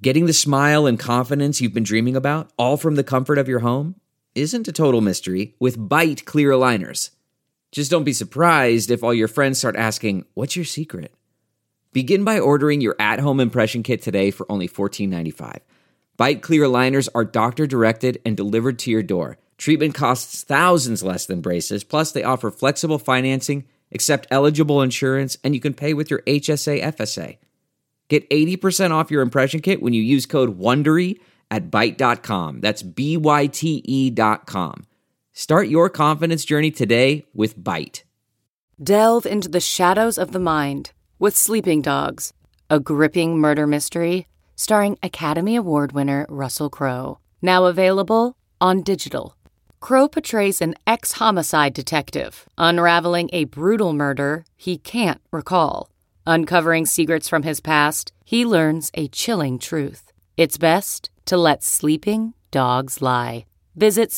Getting the smile and confidence you've been dreaming about, all from the comfort of your home, isn't a total mystery with Byte clear aligners. Just don't be surprised if all your friends start asking, "What's your secret?" Begin by ordering your at-home impression kit today for only $14.95. Byte clear aligners are doctor-directed and delivered to your door. Treatment costs thousands less than braces, plus they offer flexible financing, accept eligible insurance, and you can pay with your HSA FSA. Get 80% off your impression kit when you use code WONDERY at Byte.com. That's BYTE.com. Start your confidence journey today with Byte. Delve into the shadows of the mind with Sleeping Dogs, a gripping murder mystery starring Academy Award winner Russell Crowe. Now available on digital. Crowe portrays an ex-homicide detective unraveling a brutal murder he can't recall. Uncovering secrets from his past, he learns a chilling truth. It's best to let sleeping dogs lie. Visit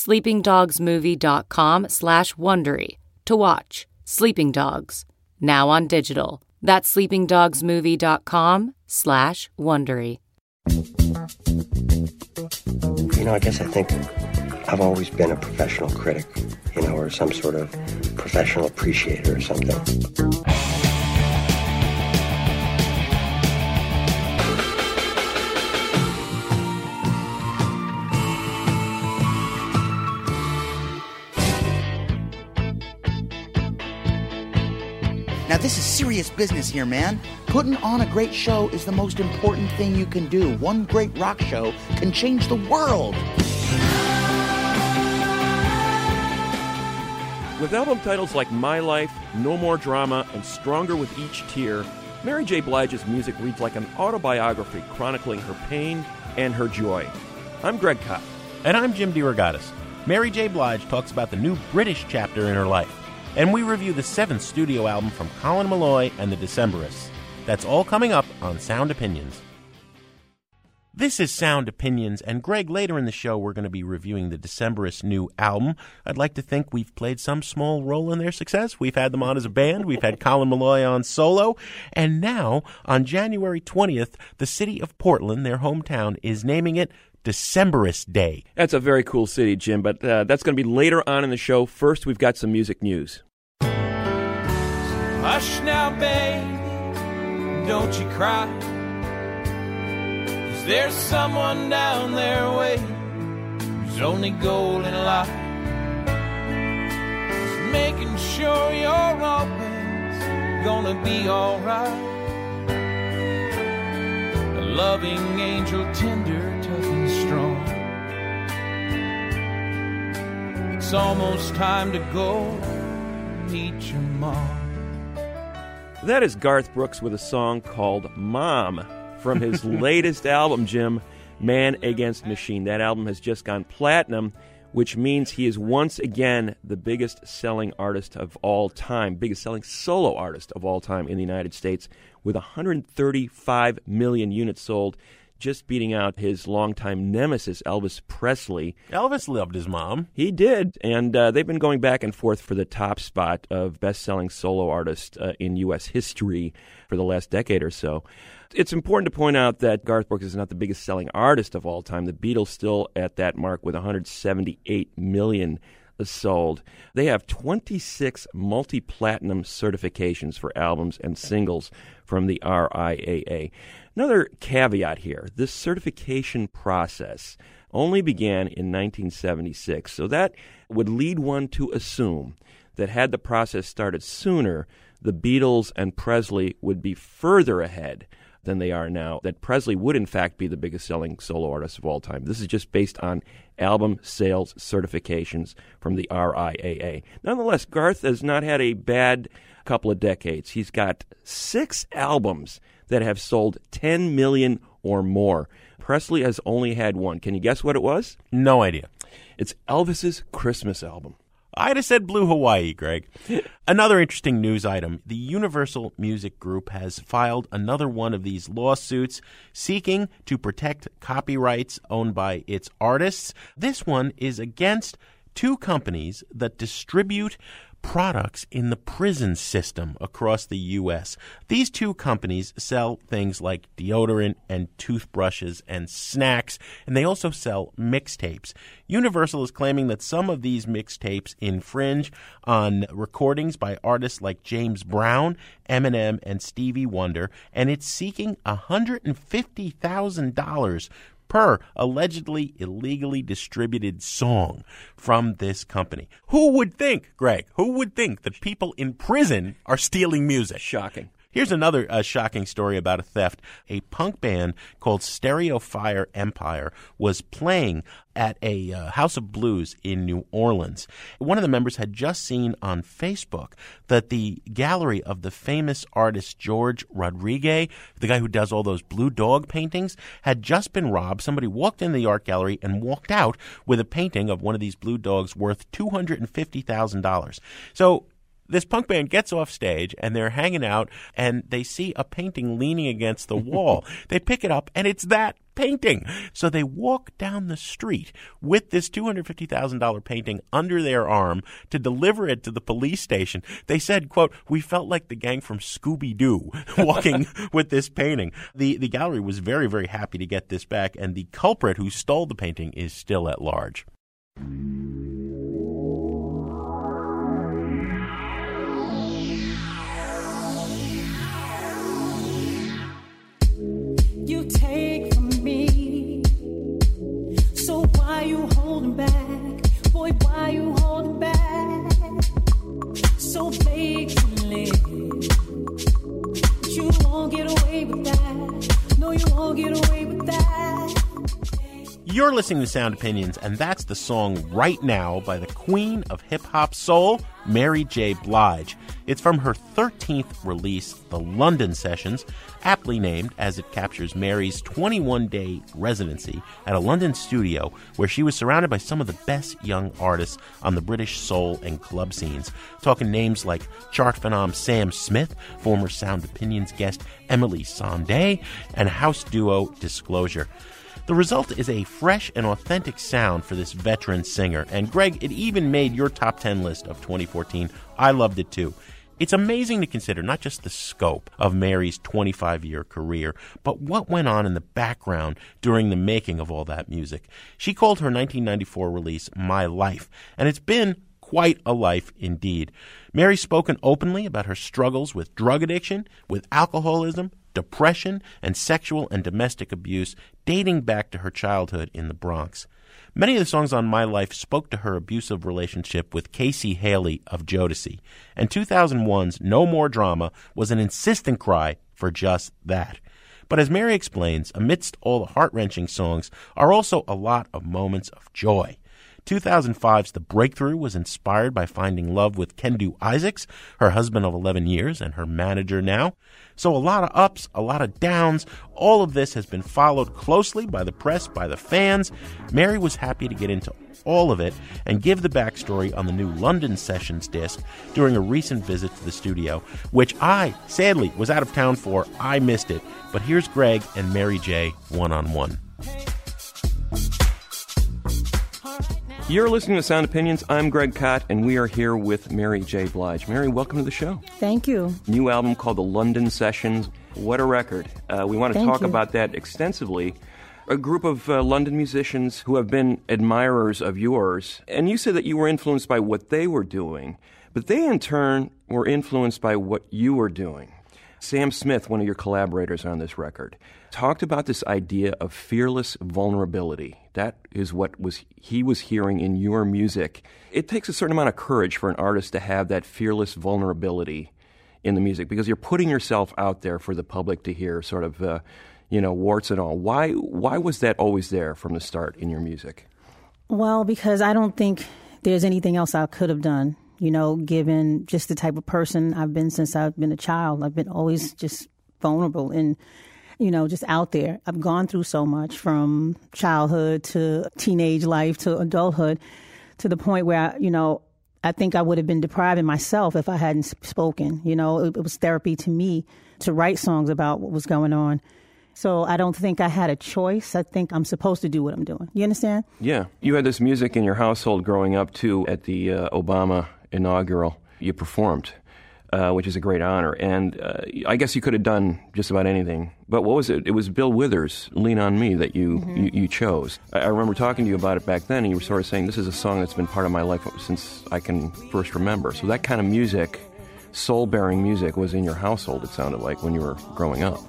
sleepingdogsmovie.com/Wondery to watch Sleeping Dogs, now on digital. That's sleepingdogsmovie.com/Wondery. I guess I think I've always been a professional critic, or some sort of professional appreciator or something. Now, this is serious business here, man. Putting on a great show is the most important thing you can do. One great rock show can change the world. With album titles like My Life, No More Drama, and Stronger with Each Tear, Mary J. Blige's music reads like an autobiography chronicling her pain and her joy. I'm Greg Kopp. And I'm Jim DeRogatis. Mary J. Blige talks about the new British chapter in her life. And we review the 7th studio album from Colin Meloy and the Decemberists. That's all coming up on Sound Opinions. This is Sound Opinions, and Greg, later in the show, we're going to be reviewing the Decemberists' new album. I'd like to think we've played some small role in their success. We've had them on as a band. We've had Colin Meloy on solo. And now, on January 20th, the city of Portland, their hometown, is naming it Decemberist Day. That's a very cool city, Jim, but that's going to be later on in the show. First, we've got some music news. Hush now, baby, don't you cry, 'cause there's someone down there waiting whose only goal in life is making sure you're always gonna be alright. A loving angel, tender, tough and strong. It's almost time to go meet your mom. That is Garth Brooks with a song called Mom from his latest album, Jim, Man Against Machine. That album has just gone platinum, which means he is once again the biggest selling artist of all time, biggest selling solo artist of all time in the United States, with 135 million units sold, just beating out his longtime nemesis, Elvis Presley. Elvis loved his mom. He did, and they've been going back and forth for the top spot of best-selling solo artist in U.S. history for the last decade or so. It's important to point out that Garth Brooks is not the biggest-selling artist of all time. The Beatles still at that mark with 178 million sold. They have 26 multi-platinum certifications for albums and singles from the RIAA. Another caveat here, this certification process only began in 1976, so that would lead one to assume that had the process started sooner, the Beatles and Presley would be further ahead than they are now, that Presley would in fact be the biggest selling solo artist of all time. This is just based on album sales certifications from the RIAA. Nonetheless, Garth has not had a bad couple of decades. He's got 6 albums that have sold 10 million or more. Presley has only had one. Can you guess what it was? No idea. It's Elvis's Christmas album. I'd have said Blue Hawaii, Greg. Another interesting news item. The Universal Music Group has filed another one of these lawsuits seeking to protect copyrights owned by its artists. This one is against two companies that distribute products in the prison system across the U.S. These two companies sell things like deodorant and toothbrushes and snacks, and they also sell mixtapes. Universal is claiming that some of these mixtapes infringe on recordings by artists like James Brown, Eminem, and Stevie Wonder, and it's seeking $150,000 per allegedly illegally distributed song from this company. Who would think, Greg, who would think that people in prison are stealing music? Shocking. Here's another shocking story about a theft. A punk band called Stereofire Empire was playing at a House of Blues in New Orleans. One of the members had just seen on Facebook that the gallery of the famous artist George Rodriguez, the guy who does all those blue dog paintings, had just been robbed. Somebody walked in the art gallery and walked out with a painting of one of these blue dogs worth $250,000. So this punk band gets off stage, and they're hanging out, and they see a painting leaning against the wall. They pick it up, and it's that painting. So they walk down the street with this $250,000 painting under their arm to deliver it to the police station. They said, quote, "We felt like the gang from Scooby-Doo walking with this painting." The gallery was very, very happy to get this back, and the culprit who stole the painting is still at large. You take from me, so why you holding back? Boy, why you holding back? So patiently, but you won't get away with that. No, you won't get away with that. You're listening to Sound Opinions, and that's the song Right Now by the queen of hip-hop soul, Mary J. Blige. It's from her 13th release, The London Sessions, aptly named as it captures Mary's 21-day residency at a London studio where she was surrounded by some of the best young artists on the British soul and club scenes, talking names like chart phenom Sam Smith, former Sound Opinions guest Emily Sandé, and house duo Disclosure. The result is a fresh and authentic sound for this veteran singer. And Greg, it even made your top 10 list of 2014. I loved it too. It's amazing to consider not just the scope of Mary's 25-year career, but what went on in the background during the making of all that music. She called her 1994 release My Life, and it's been quite a life indeed. Mary's spoken openly about her struggles with drug addiction, with alcoholism, depression, and sexual and domestic abuse dating back to her childhood in the Bronx. Many of the songs on My Life spoke to her abusive relationship with Casey Haley of Jodeci, and 2001's No More Drama was an insistent cry for just that. But as Mary explains, amidst all the heart-wrenching songs are also a lot of moments of joy. 2005's The Breakthrough was inspired by finding love with Kendu Isaacs, her husband of 11 years and her manager now. So a lot of ups, a lot of downs. All of this has been followed closely by the press, by the fans. Mary was happy to get into all of it and give the backstory on the new London Sessions disc during a recent visit to the studio, which I, sadly, was out of town for. I missed it. But here's Greg and Mary J. one-on-one. You're listening to Sound Opinions. I'm Greg Kot, and we are here with Mary J. Blige. Mary, welcome to the show. Thank you. New album called The London Sessions. What a record. We want to talk about that extensively. A group of London musicians who have been admirers of yours, and you said that you were influenced by what they were doing, but they in turn were influenced by what you were doing. Sam Smith, one of your collaborators on this record, talked about this idea of fearless vulnerability. That is what he was hearing in your music. It takes a certain amount of courage for an artist to have that fearless vulnerability in the music because you're putting yourself out there for the public to hear, sort of, warts and all. Why was that always there from the start in your music? Well, because I don't think there's anything else I could have done. Given just the type of person I've been since I've been a child. I've been always just vulnerable and, just out there. I've gone through so much from childhood to teenage life to adulthood to the point where, I think I would have been depriving myself if I hadn't spoken. It was therapy to me to write songs about what was going on. So I don't think I had a choice. I think I'm supposed to do what I'm doing. You understand? Yeah. You had this music in your household growing up, too, at the Obama inaugural. You performed, which is a great honor. And I guess you could have done just about anything. But what was it? It was Bill Withers' Lean on Me that you chose. I remember talking to you about it back then, and you were sort of saying, this is a song that's been part of my life since I can first remember. So that kind of music, soul-bearing music, was in your household, it sounded like, when you were growing up.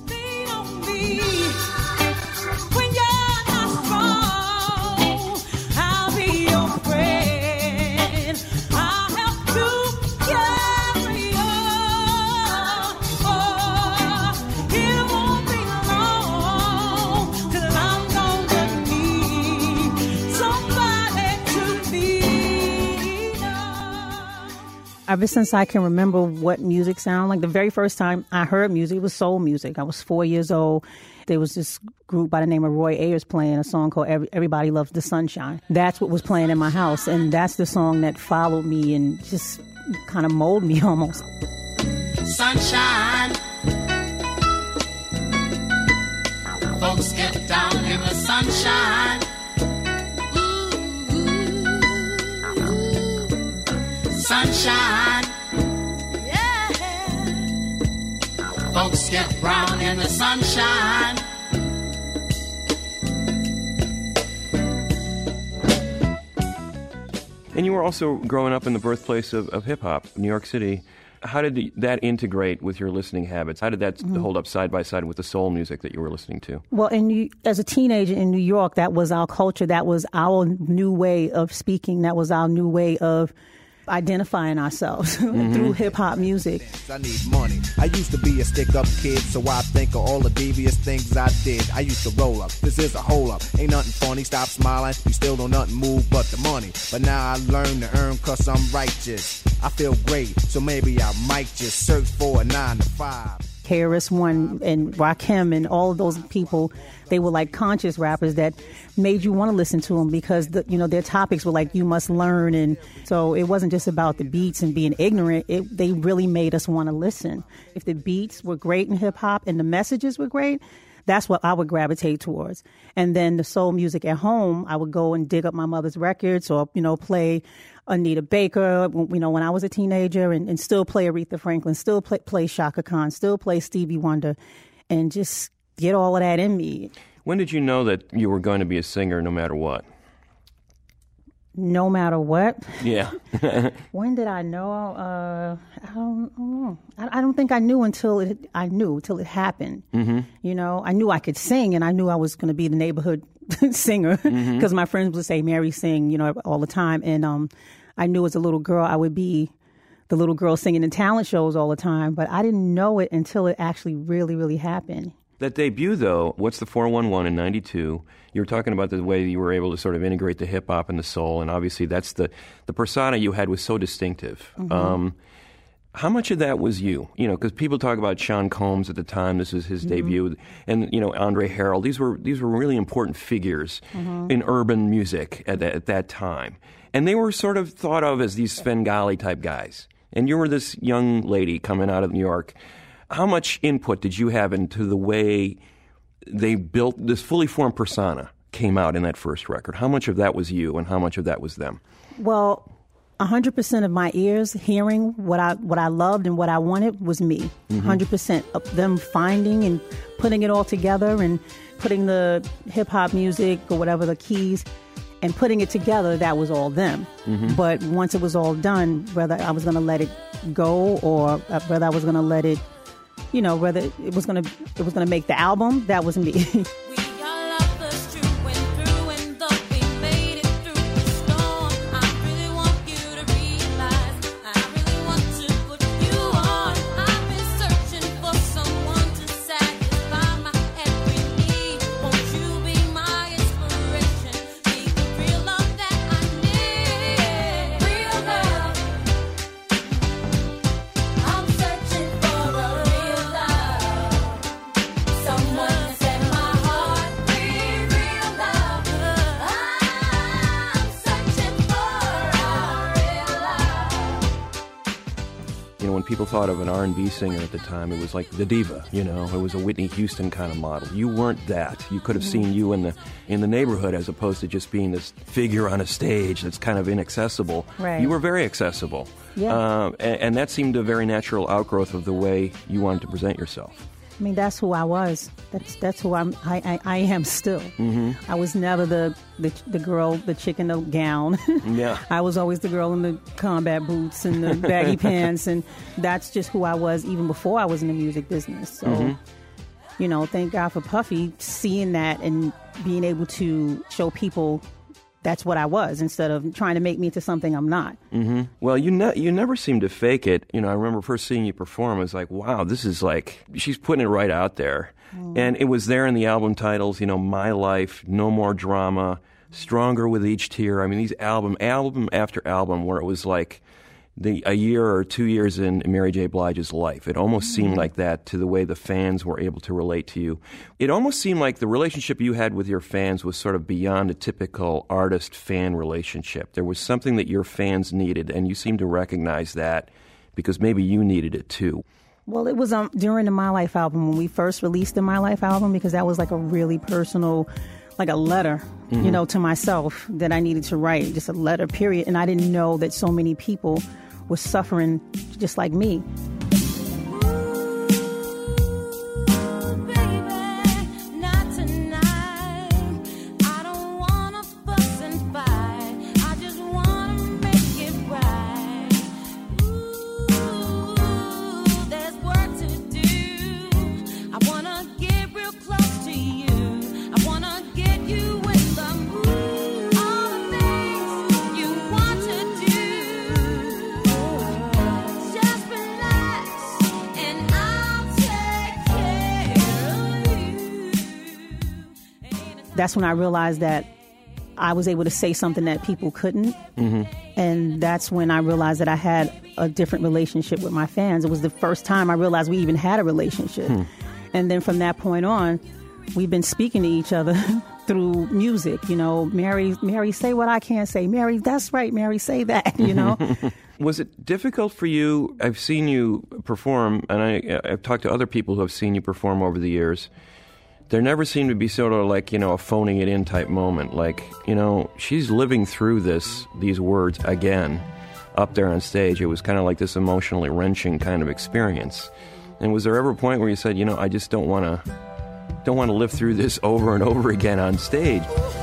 Ever since I can remember what music sounded like, the very first time I heard music, it was soul music. I was 4 years old. There was this group by the name of Roy Ayers playing a song called Everybody Loves the Sunshine. That's what was playing in my house, and that's the song that followed me and just kind of molded me almost. Sunshine. Folks get down in the sunshine. Sunshine, yeah. Folks get brown in the sunshine. And you were also growing up in the birthplace of hip-hop, New York City. How did that integrate with your listening habits? How did that hold up side by side with the soul music that you were listening to? Well, as a teenager in New York, that was our culture. That was our new way of speaking. That was our new way of identifying ourselves through hip-hop music. I need money. I used to be a stick-up kid, so I think of all the devious things I did. I used to roll up. This is a hole-up. Ain't nothing funny. Stop smiling. You still don't nothing move but the money. But now I learn to earn 'cause I'm righteous. I feel great, so maybe I might just search for a 9 to 5. KRS-One and Rakim and all of those people, they were like conscious rappers that made you want to listen to them because their topics were like, you must learn. And so it wasn't just about the beats and being ignorant. They really made us want to listen. If the beats were great in hip hop and the messages were great, that's what I would gravitate towards. And then the soul music at home, I would go and dig up my mother's records or, play Anita Baker, when I was a teenager, and still play Aretha Franklin, still play Shaka Khan, still play Stevie Wonder, and just get all of that in me. When did you know that you were going to be a singer no matter what? No matter what? Yeah. When did I know? I don't know. I don't think I knew until it happened. Mm-hmm. I knew I could sing, and I knew I was going to be the neighborhood singer because my friends would say, Mary, sing, all the time. And I knew as a little girl I would be the little girl singing in talent shows all the time, but I didn't know it until it actually really, really happened. That debut, though, What's the 411 in 92, you were talking about the way you were able to sort of integrate the hip-hop and the soul, and obviously that's the persona you had was so distinctive. Mm-hmm. How much of that was you? Because people talk about Sean Combs at the time, this was his debut, and, Andre Harrell. These were really important figures in urban music at that time. And they were sort of thought of as these Svengali-type guys. And you were this young lady coming out of New York. How much input did you have into the way they built this fully formed persona came out in that first record? How much of that was you and how much of that was them? Well, 100% of my ears hearing what I loved and what I wanted was me. 100% of them finding and putting it all together and putting the hip-hop music or whatever, the keys, and putting it together, that was all them. But once it was all done, whether I was going to let it go or whether I was going to let it, whether it was going to make the album, that was me. Someone set my heart people thought of an R&B singer at the time, it was like the diva, you know. It was a Whitney Houston kind of model. You weren't that. You could have seen you in the neighborhood as opposed to just being this figure on a stage that's kind of inaccessible. Right. You were very accessible. Yeah. And that seemed a very natural outgrowth of the way you wanted to present yourself. I mean, that's who I was. That's who I am still. Mm-hmm. I was never the girl, the chick in the gown. Yeah. I was always the girl in the combat boots and the baggy pants, and that's just who I was even before I was in the music business. So, you know, thank God for Puffy seeing that and being able to show people that's what I was instead of trying to make me into something I'm not. Mm-hmm. Well, you never seem to fake it. You know, I remember first seeing you perform, I was like, wow, this is like, she's putting it right out there. And it was there in the album titles, you know, My Life, No More Drama, Stronger with Each Tear. I mean, these album after album where it was like a year or 2 years in Mary J. Blige's life. It almost seemed like that to the way the fans were able to relate to you. It almost seemed like the relationship you had with your fans was sort of beyond a typical artist-fan relationship. There was something that your fans needed, and you seemed to recognize that because maybe you needed it too. Well, it was during the My Life album, when we first released the My Life album, because that was like a really personal, like a letter, you know, to myself that I needed to write, just a letter, period. And I didn't know that so many people were suffering just like me. That's when I realized that I was able to say something that people couldn't. Mm-hmm. And that's when I realized that I had a different relationship with my fans. It was the first time I realized we even had a relationship. And then from that point on, we've been speaking to each other through music. You know, Mary, say what I can't say. Mary, that's right, Mary, say that, you know. Was it difficult for you? I've seen you perform, and I've talked to other people who have seen you perform over the years. There never seemed to be sort of like, you know, a phoning it in type moment. Like, you know, she's living through these words again up there on stage. It was kind of like this emotionally wrenching kind of experience. And was there ever a point where you said, you know, I just don't want to live through this over and over again on stage?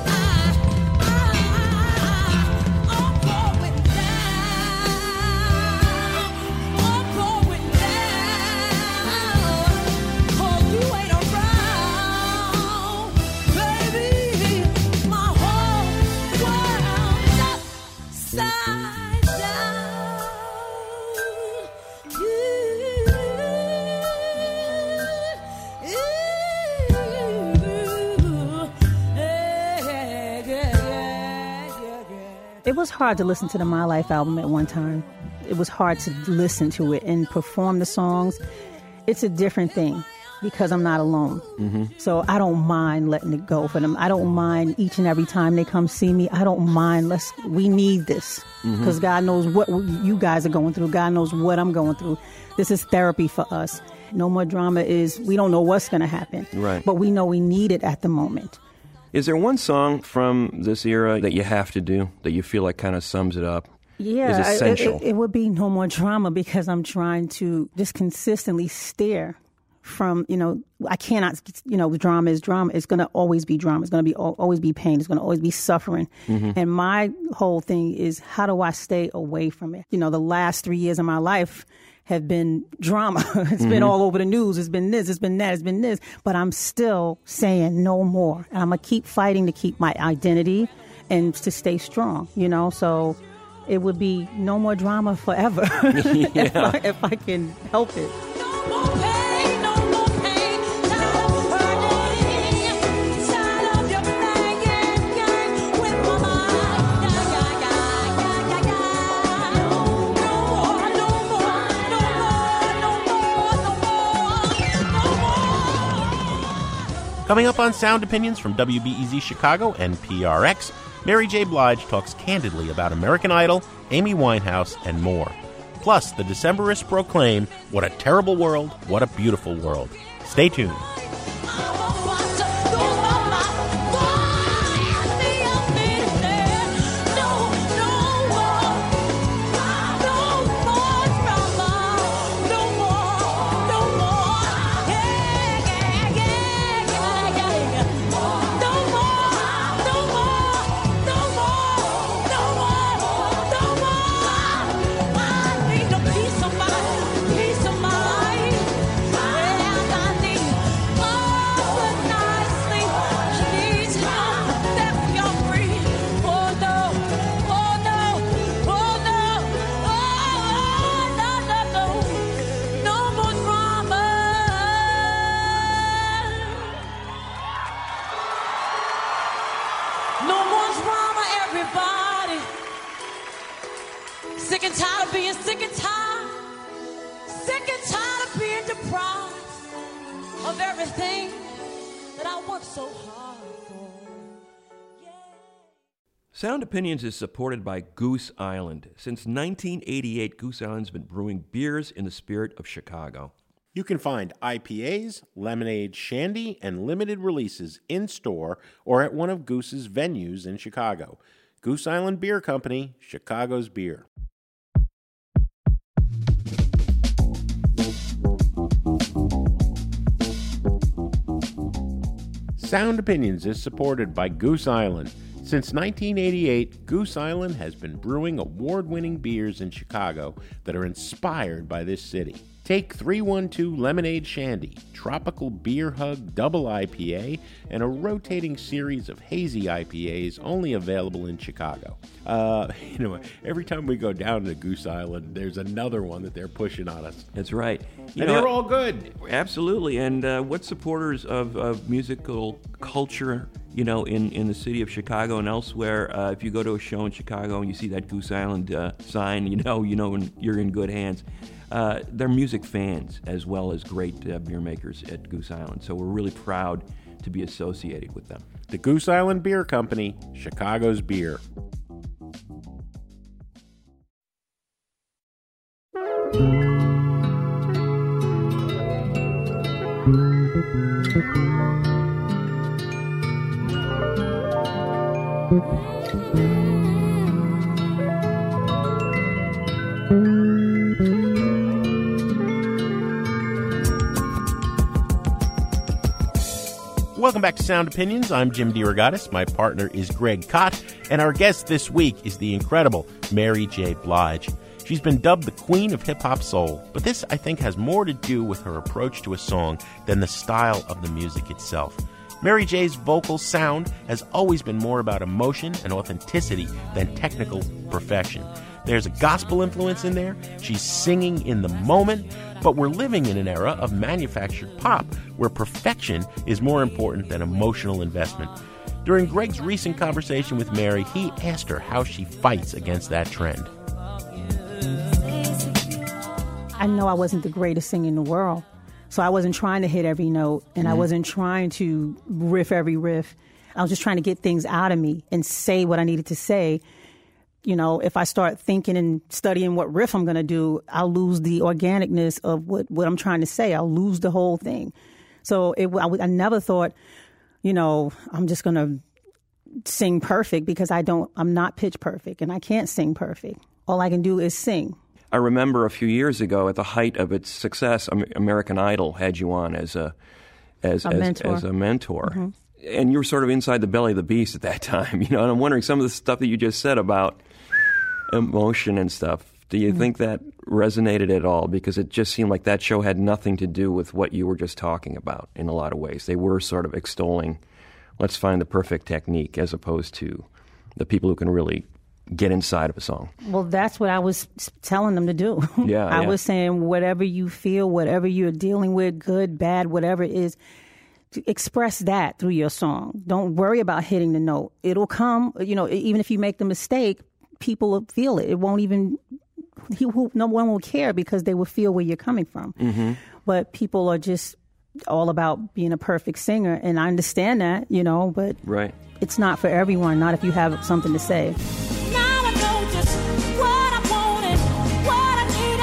It was hard to listen to the My Life album at one time. It was hard to listen to it and perform the songs. It's a different thing because I'm not alone. Mm-hmm. So I don't mind letting it go for them. I don't mind each and every time they come see me. I don't mind. We need this because God knows what you guys are going through. God knows what I'm going through. This is therapy for us. No More Drama is, we don't know what's going to happen. Right. But we know we need it at the moment. Is there one song from this era that you have to do, that you feel like kind of sums it up? Yeah, is essential? It would be No More Drama because I'm trying to just consistently steer from, you know, I cannot, you know, drama is drama. It's going to always be drama. It's going to be always be pain. It's going to always be suffering. Mm-hmm. And my whole thing is, how do I stay away from it? You know, the last 3 years of my life have been drama. It's been all over the news. It's been this, it's been that, it's been this. But I'm still saying no more. And I'm going to keep fighting to keep my identity and to stay strong, you know? So it would be no more drama forever if I can help it. No more pain, no more pain, no more hurting. Tired of your playing games with my mind. Coming up on Sound Opinions from WBEZ Chicago and PRX, Mary J. Blige talks candidly about American Idol, Amy Winehouse, and more. Plus, the Decemberists proclaim, what a terrible world, what a beautiful world. Stay tuned. Sick and tired of being sick and tired. Sick and tired of being deprived of everything that I worked so hard for. Sound Opinions is supported by Goose Island. Since 1988, Goose Island's been brewing beers in the spirit of Chicago. You can find IPAs, lemonade, shandy, and limited releases in-store or at one of Goose's venues in Chicago. Goose Island Beer Company, Chicago's beer. Sound Opinions is supported by Goose Island. Since 1988, Goose Island has been brewing award-winning beers in Chicago that are inspired by this city. Take 312 Lemonade Shandy, Tropical Beer Hug Double IPA, and a rotating series of hazy IPAs only available in Chicago. Every time we go down to Goose Island, there's another one that they're pushing on us. That's right. And they're all good. Absolutely. And what supporters of musical culture, in the city of Chicago and elsewhere, if you go to a show in Chicago and you see that Goose Island sign, you know you're in good hands. They're music fans as well as great beer makers at Goose Island. So we're really proud to be associated with them. The Goose Island Beer Company, Chicago's beer. Welcome back to Sound Opinions. I'm Jim DeRogatis. My partner is Greg Kot, and our guest this week is the incredible Mary J. Blige. She's been dubbed the Queen of Hip-Hop Soul, but this, I think, has more to do with her approach to a song than the style of the music itself. Mary J's vocal sound has always been more about emotion and authenticity than technical perfection. There's a gospel influence in there. She's singing in the moment, but we're living in an era of manufactured pop where perfection is more important than emotional investment. During Greg's recent conversation with Mary, he asked her how she fights against that trend. I know I wasn't the greatest singer in the world, so I wasn't trying to hit every note, and I wasn't trying to riff every riff. I was just trying to get things out of me and say what I needed to say. If I start thinking and studying what riff I'm going to do, I'll lose the organicness of what I'm trying to say. I'll lose the whole thing. So I never thought, I'm just going to sing perfect because I'm not pitch perfect and I can't sing perfect. All I can do is sing. I remember a few years ago, at the height of its success, American Idol had you on as a mentor. Mm-hmm. And you were sort of inside the belly of the beast at that time, and I'm wondering some of the stuff that you just said about emotion and stuff. Do you think that resonated at all? Because it just seemed like that show had nothing to do with what you were just talking about in a lot of ways. They were sort of extolling, let's find the perfect technique, as opposed to the people who can really get inside of a song. Well, that's what I was telling them to do. Yeah, I was saying whatever you feel, whatever you're dealing with, good, bad, whatever it is, express that through your song. Don't worry about hitting the note. It'll come, even if you make the mistake, people will feel it. It won't even, no one will care because they will feel where you're coming from. Mm-hmm. But people are just all about being a perfect singer, and I understand that, but right. It's not for everyone, not if you have something to say. Now I know just what I wanted, what I needed.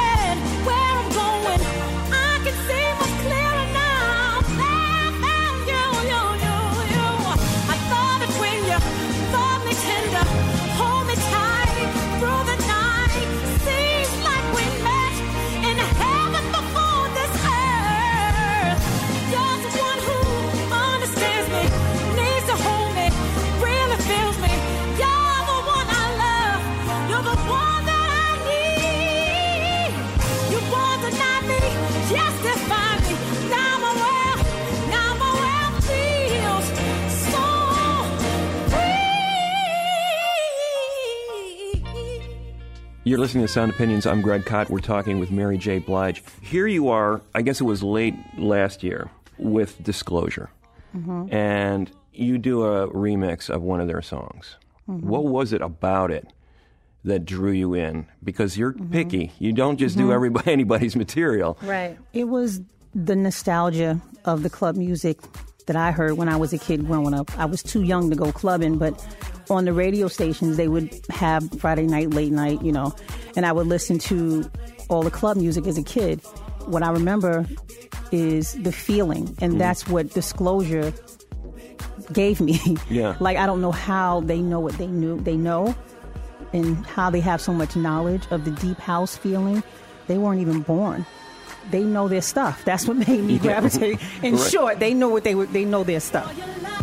You're listening to Sound Opinions. I'm Greg Kot. We're talking with Mary J. Blige. Here you are, I guess it was late last year, with Disclosure. Mm-hmm. And you do a remix of one of their songs. Mm-hmm. What was it about it that drew you in? Because you're picky. You don't just do anybody's material. Right. It was the nostalgia of the club music that I heard when I was a kid growing up. I was too young to go clubbing, but on the radio stations, they would have Friday night, late night, you know, and I would listen to all the club music as a kid. What I remember is the feeling, and that's what Disclosure gave me. Yeah. Like, I don't know how they know what they know, and how they have so much knowledge of the deep house feeling. They weren't even born. They know their stuff. That's what made me gravitate. In short, they know what they know their stuff.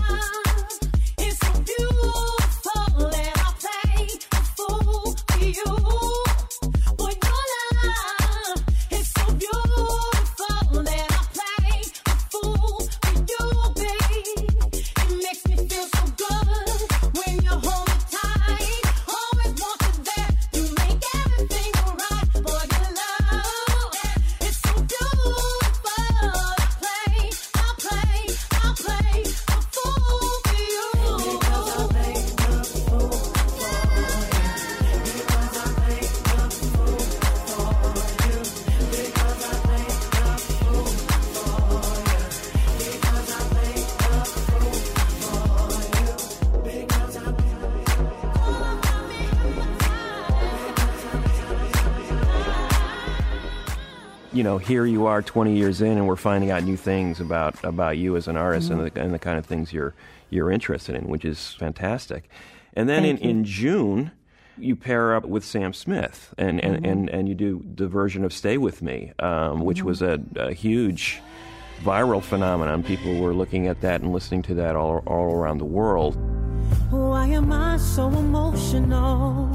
You know, here you are 20 years in, and we're finding out new things about you as an artist and the kind of things you're interested in, which is fantastic. And then in June, you pair up with Sam Smith, and you do the version of Stay With Me, which was a huge viral phenomenon. People were looking at that and listening to that all around the world. Why am I so emotional?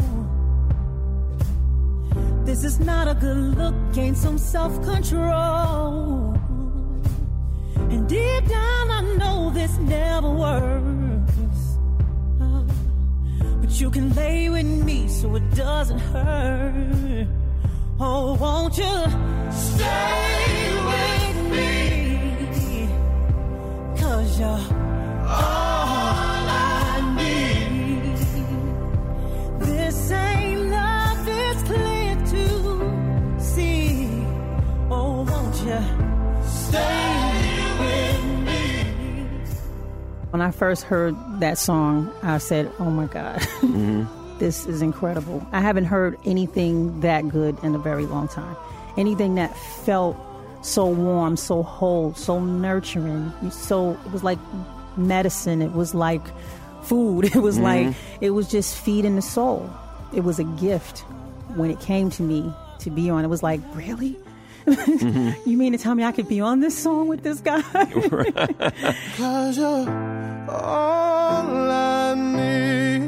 This is not a good look, gain some self-control. And deep down I know this never works. But you can lay with me so it doesn't hurt. Oh, won't you stay with me? 'Cause you're all I need. This ain't love, it's clear to see. Oh, won't you stay with me? When I first heard that song, I said, oh my God, this is incredible. I haven't heard anything that good in a very long time. Anything that felt so warm, so whole, so nurturing. It was like medicine. It was like food. It was like, it was just feeding the soul. It was a gift when it came to me to be on. It was like, really? You mean to tell me I could be on this song with this guy? 'Cause you're all I need.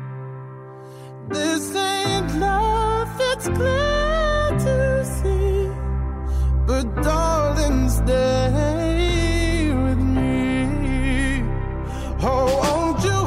This ain't love, it's clear to see. But darling, stay with me. Oh, won't you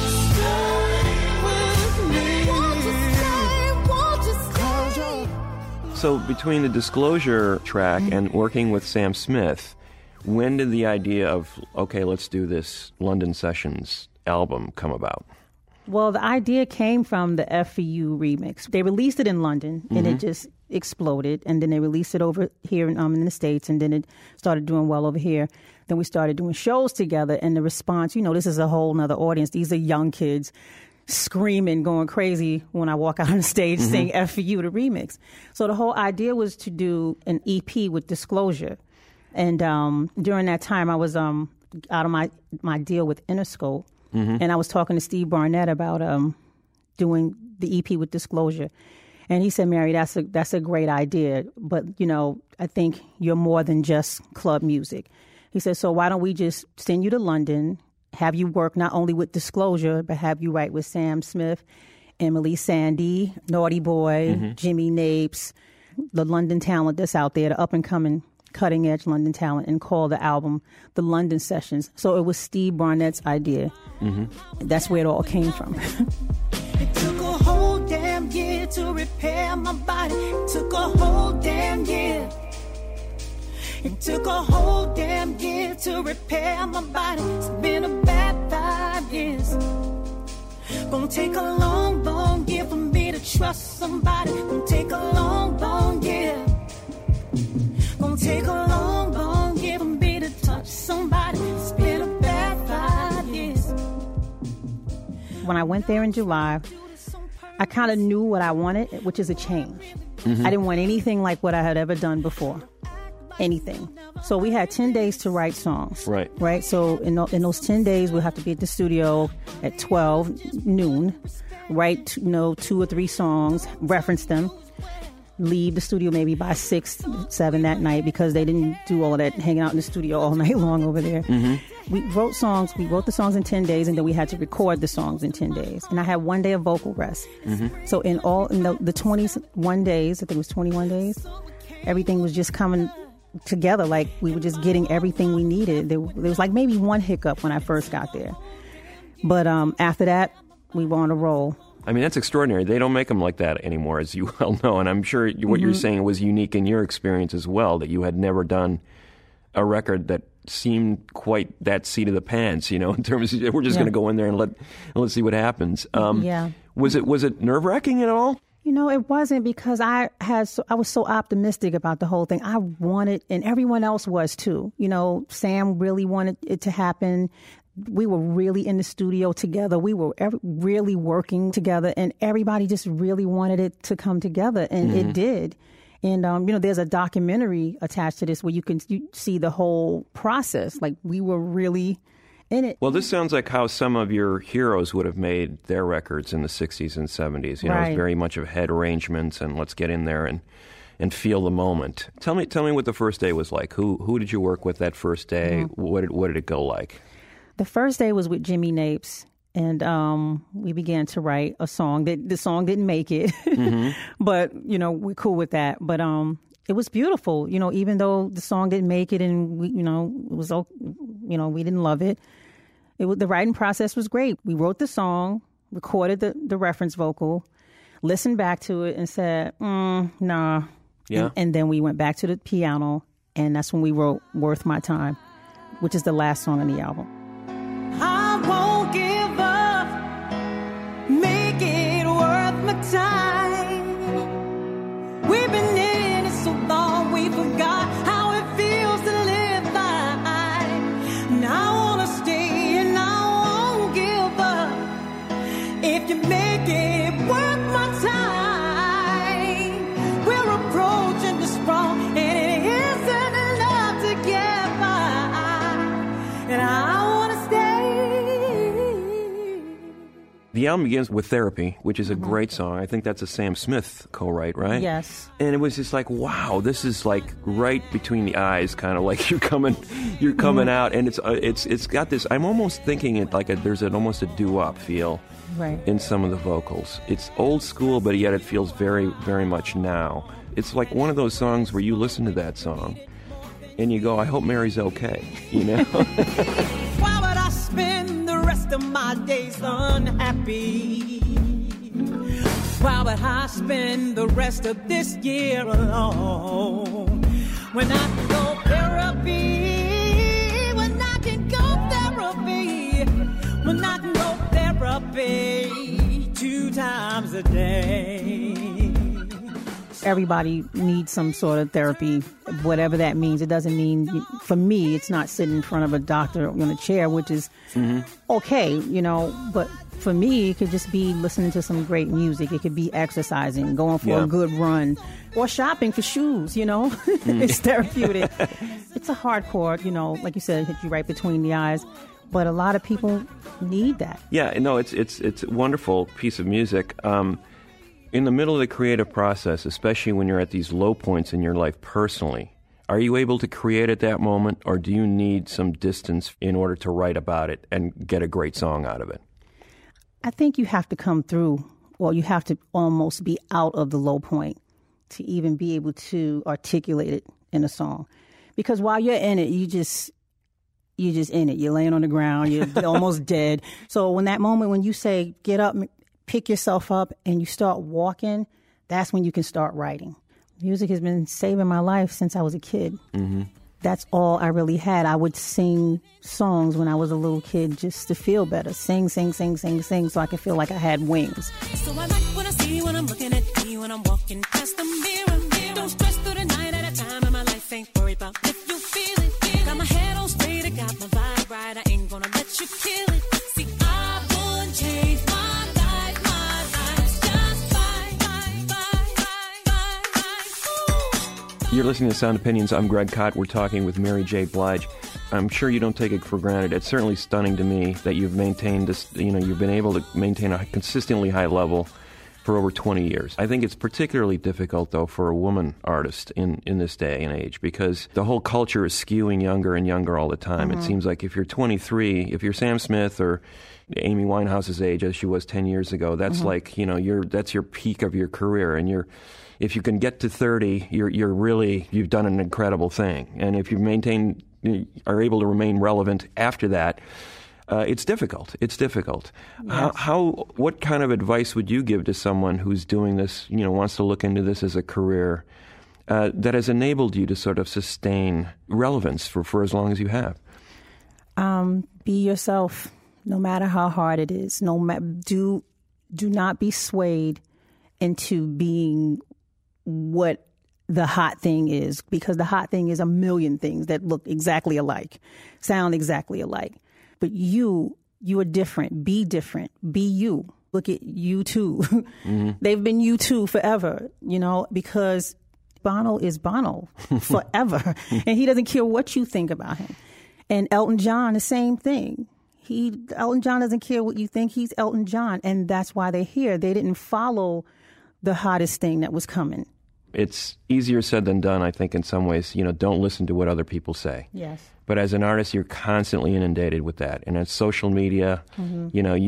So between the Disclosure track and working with Sam Smith, when did the idea of, okay, let's do this London Sessions album come about? Well, the idea came from the FEU remix. They released it in London, and it just exploded. And then they released it over here in the States, and then it started doing well over here. Then we started doing shows together, and the response, this is a whole nother audience. These are young kids screaming, going crazy when I walk out on the stage saying FEU, the remix. So the whole idea was to do an EP with Disclosure. And during that time, I was out of my deal with Interscope. And I was talking to Steve Barnett about doing the EP with Disclosure. And he said, Mary, that's a great idea. But, I think you're more than just club music. He said, so why don't we just send you to London, have you work not only with Disclosure, but have you write with Sam Smith, Emily Sandé, Naughty Boy, Jimmy Napes, the London talent that's out there, the up-and-coming cutting-edge London talent, and call the album The London Sessions. So it was Steve Barnett's idea. That's where it all came from. It took a whole damn year to repair repair my body. It took a whole damn year. It took a whole damn year to repair my body. It's been a bad 5 years. Gonna take a long, long year for me to trust somebody. Gonna take a long, long year. Gonna take a long, long year for me to touch somebody. It's been a bad 5 years. When I went there in July, I kind of knew what I wanted, which is a change. I didn't want anything like what I had ever done before. Anything. So we had 10 days to write songs. Right. So in those 10 days, we'll have to be at the studio at 12 noon, write 2 or 3 songs, reference them, leave the studio maybe by 6, 7 that night because they didn't do all of that hanging out in the studio all night long over there. We wrote the songs in 10 days, and then we had to record the songs in 10 days. And I had 1 day of vocal rest. So in the 21 days, I think it was 21 days, everything was just coming together. Like we were just getting everything we needed. There was like maybe one hiccup when I first got there. But after that, we were on a roll. I mean, that's extraordinary. They don't make them like that anymore, as you well know. And I'm sure what you're saying was unique in your experience as well, that you had never done a record that seemed quite that seat of the pants, in terms of we're just going to go in there and let's see what happens. Was it nerve-wracking at all? It wasn't, because I was so optimistic about the whole thing. I wanted, and everyone else was too. Sam really wanted it to happen. We were really in the studio together. We were really working together, and everybody just really wanted it to come together, and it did. And, there's a documentary attached to this where you see the whole process. Like, we were really in it. Well, this sounds like how some of your heroes would have made their records in the 60s and 70s. It was very much of head arrangements and let's get in there and feel the moment. Tell me what the first day was like. Who did you work with that first day? What did it go like? The first day was with Jimmy Napes, and we began to write a song. The song didn't make it, but, we're cool with that. But it was beautiful, even though the song didn't make it and we, it was, we didn't love it. The writing process was great. We wrote the song, recorded the reference vocal, listened back to it and said, nah. Yeah. And then we went back to the piano, and that's when we wrote Worth My Time, which is the last song on the album. I won't give up, make it worth my time. We've been in it so long, we forgot how it feels to live life. And I want to stay and I won't give up. If you make it worth my time, we're approaching the sprung, and it isn't enough to get by. And I want to stay. The album begins with Therapy, which is a great song. I think that's a Sam Smith co-write, right? Yes. And it was just like, wow, this is like right between the eyes, kind of like you're coming out, and it's got this. I'm almost thinking it like there's almost a doo-wop feel in some of the vocals. It's old school, but yet it feels very, very much now. It's like one of those songs where you listen to that song and you go, I hope Mary's okay, Why would I spend the rest of my days unhappy? Why would I spend the rest of this year alone? When I can go therapy, when I can go therapy, when I can go therapy 2 times a day. Everybody needs some sort of therapy, whatever that means. It doesn't mean, for me, it's not sitting in front of a doctor in a chair, which is okay, but for me, it could just be listening to some great music. It could be exercising, going for a good run, or shopping for shoes, It's therapeutic. It's a hardcore, like you said, hit you right between the eyes. But a lot of people need that. Yeah, no, it's a wonderful piece of music. In the middle of the creative process, especially when you're at these low points in your life personally, are you able to create at that moment, or do you need some distance in order to write about it and get a great song out of it? I think you have to come through, or you have to almost be out of the low point to even be able to articulate it in a song. Because while you're in it, you're just in it. You're laying on the ground. You're almost dead. So when that moment when you say, get up, pick yourself up, and you start walking, that's when you can start writing. Music has been saving my life since I was a kid. Mm-hmm. That's all I really had. I would sing songs when I was a little kid just to feel better. Sing, so I could feel like I had wings. So I like what I see when I'm looking at you, when I'm walking past the mirror. Don't stress through the night at a time, and my life ain't worried about if you feel it. Got my head on straight, I got my vibe right. I ain't gonna let you kill it. See, I wouldn't change my life. My life's just fine. You're listening to Sound Opinions. I'm Greg Kot. We're talking with Mary J. Blige. I'm sure you don't take it for granted. It's certainly stunning to me that you've maintained this, you've been able to maintain a consistently high level for over 20 years. I think it's particularly difficult, though, for a woman artist in this day and age, because the whole culture is skewing younger and younger all the time. Mm-hmm. It seems like if you're 23, if you're Sam Smith or Amy Winehouse's age, as she was 10 years ago, that's Mm-hmm. that's your peak of your career, and if you can get to 30, you've done an incredible thing. And if are able to remain relevant after that, it's difficult. It's difficult. Yes. What kind of advice would you give to someone who's doing this, wants to look into this as a career, that has enabled you to sort of sustain relevance for as long as you have? Be yourself, no matter how hard it is. Do not be swayed into being what the hot thing is, because the hot thing is a million things that look exactly alike, sound exactly alike. But you are different. Be different. Be you. Look at U2. Mm-hmm. They've been U2 forever, because Bono is Bono forever. And he doesn't care what you think about him. And Elton John, the same thing. Elton John doesn't care what you think. He's Elton John. And that's why they're here. They didn't follow the hottest thing that was coming. It's easier said than done, I think, in some ways. Don't listen to what other people say. Yes. But as an artist, you're constantly inundated with that. And on social media, mm-hmm.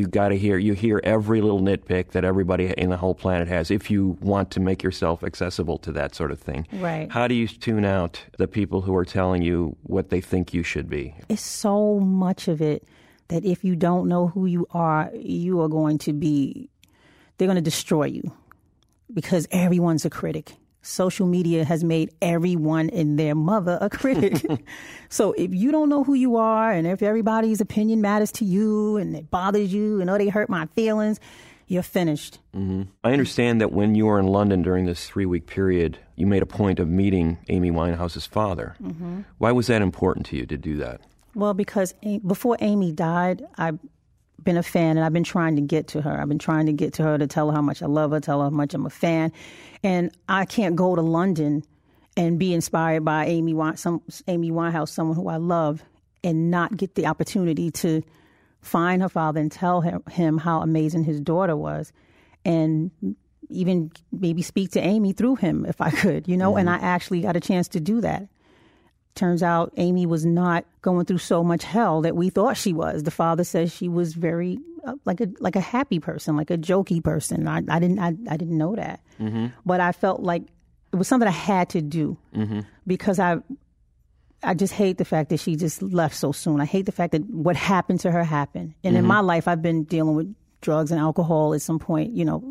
You hear every little nitpick that everybody in the whole planet has if you want to make yourself accessible to that sort of thing. Right. How do you tune out the people who are telling you what they think you should be? It's so much of it that if you don't know who you are going to be, they're going to destroy you, because everyone's a critic. Social media has made everyone and their mother a critic. So if you don't know who you are, and if everybody's opinion matters to you and it bothers you and they hurt my feelings, you're finished. Mm-hmm. I understand that when you were in London during this 3-week period, you made a point of meeting Amy Winehouse's father. Mm-hmm. Why was that important to you to do that? Well, because before Amy died, I've been a fan, and I've been trying to get to her. I've been trying to get to her to tell her how much I love her, tell her how much I'm a fan. And I can't go to London and be inspired by Amy Winehouse, someone who I love, and not get the opportunity to find her father and tell him how amazing his daughter was, and even maybe speak to Amy through him if I could, Mm-hmm. And I actually got a chance to do that. Turns out Amy was not going through so much hell that we thought she was. The father says she was very like a happy person, like a jokey person. I didn't know that, mm-hmm. but I felt like it was something I had to do, mm-hmm. because I just hate the fact that she just left so soon. I hate the fact that what happened to her happened. And mm-hmm. in my life, I've been dealing with drugs and alcohol at some point,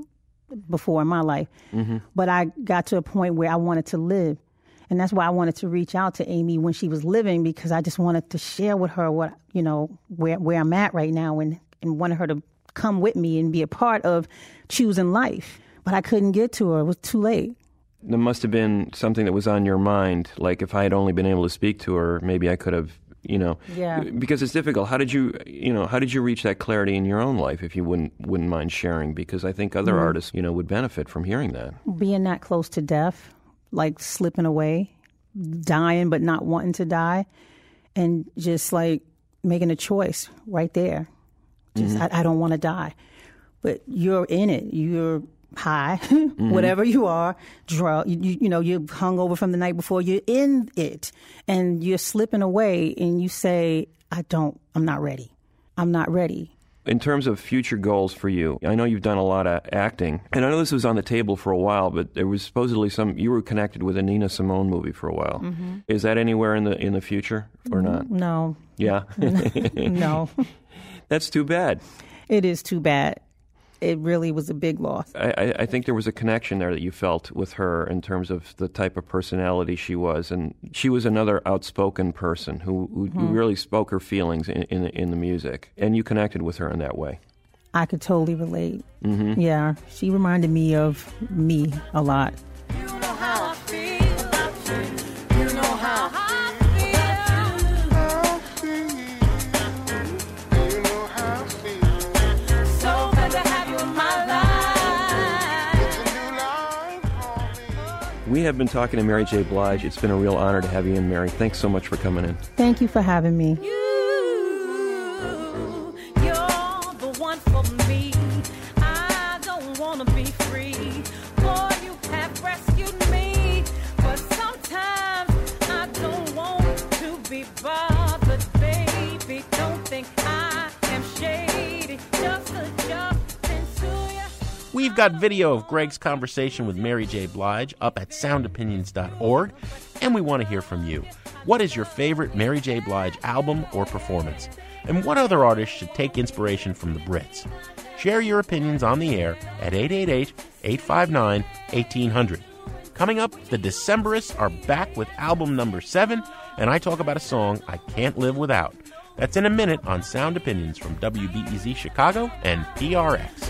before in my life. Mm-hmm. But I got to a point where I wanted to live. And that's why I wanted to reach out to Amy when she was living, because I just wanted to share with her what, where I'm at right now, and wanted her to come with me and be a part of choosing life. But I couldn't get to her. It was too late. There must have been something that was on your mind. Like, if I had only been able to speak to her, maybe I could have, Yeah. Because it's difficult. How did you reach that clarity in your own life, if you wouldn't mind sharing? Because I think other Mm-hmm. artists, would benefit from hearing that. Being that close to death, like slipping away, dying but not wanting to die, and just like making a choice right there. Just, mm-hmm. I don't want to die. But you're in it. You're high, mm-hmm. whatever you are, drug. You're hungover from the night before. You're in it, and you're slipping away, and you say, I'm not ready. I'm not ready. In terms of future goals for you, I know you've done a lot of acting, and I know this was on the table for a while, but there was supposedly you were connected with a Nina Simone movie for a while. Mm-hmm. Is that anywhere in the future or not? No. Yeah? No. That's too bad. It is too bad. it really was a big loss. I think there was a connection there that you felt with her in terms of the type of personality she was, and she was another outspoken person who really spoke her feelings in the music, and you connected with her in that way. I could totally relate. Mm-hmm. Yeah, she reminded me of me a lot. You know how I feel. You know how I We have been talking to Mary J. Blige. It's been a real honor to have you in, Mary. Thanks so much for coming in. Thank you for having me. You're the one for me. I don't want to be free. Boy, you have rescued me. But sometimes I don't want to be bothered, baby. Don't think I am shady. Just a jump into you. We've got video of Greg's conversation with Mary J. Blige up at soundopinions.org, and we want to hear from you. What is your favorite Mary J. Blige album or performance? And what other artists should take inspiration from the Brits? Share your opinions on the air at 888-859-1800. Coming up, the Decemberists are back with album number 7, and I talk about a song I can't live without. That's in a minute on Sound Opinions from WBEZ Chicago and PRX.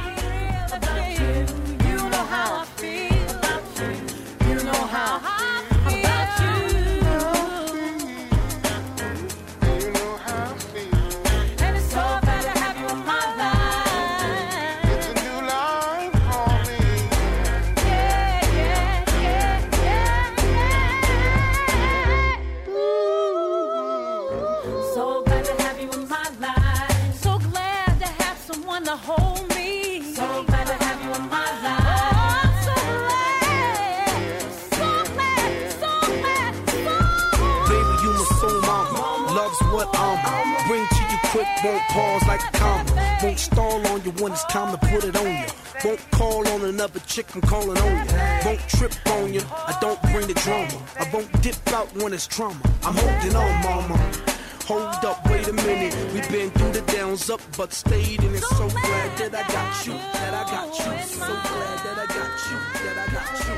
Won't pause like a comma. Won't stall on you when it's time to put it on you. Won't call on another chick, I'm calling on you. Won't trip on you, I don't bring the drama. I won't dip out when it's trauma. I'm holding on, mama. Hold up, wait a minute. We've been through the downs up, but stayed in it. So glad that I got you, that I got you. So glad that I got you, that I got you.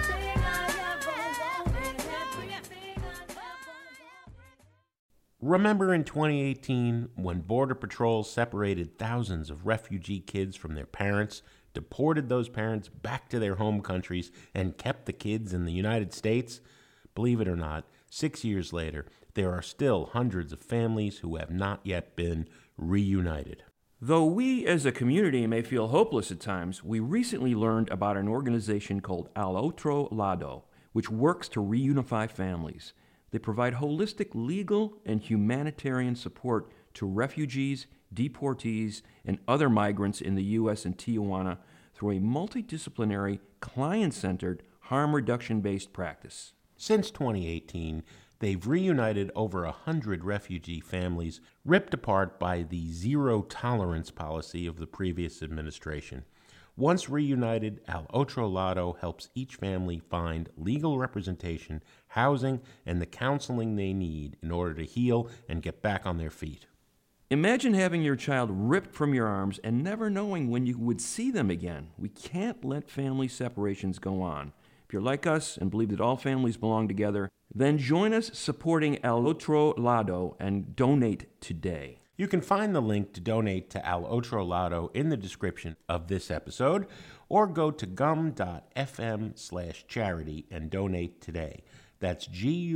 Remember in 2018 when Border Patrol separated thousands of refugee kids from their parents, deported those parents back to their home countries, and kept the kids in the United States? Believe it or not, 6 years later, there are still hundreds of families who have not yet been reunited. Though we as a community may feel hopeless at times, we recently learned about an organization called Al Otro Lado, which works to reunify families. They provide holistic legal and humanitarian support to refugees, deportees, and other migrants in the U.S. and Tijuana through a multidisciplinary, client-centered, harm reduction-based practice. Since 2018, they've reunited over 100 refugee families ripped apart by the zero-tolerance policy of the previous administration. Once reunited, Al Otro Lado helps each family find legal representation, housing, and the counseling they need in order to heal and get back on their feet. Imagine having your child ripped from your arms and never knowing when you would see them again. We can't let family separations go on. If you're like us and believe that all families belong together, then join us supporting Al Otro Lado and donate today. You can find the link to donate to Al Otro Lado in the description of this episode, or go to gum.fm/charity and donate today. That's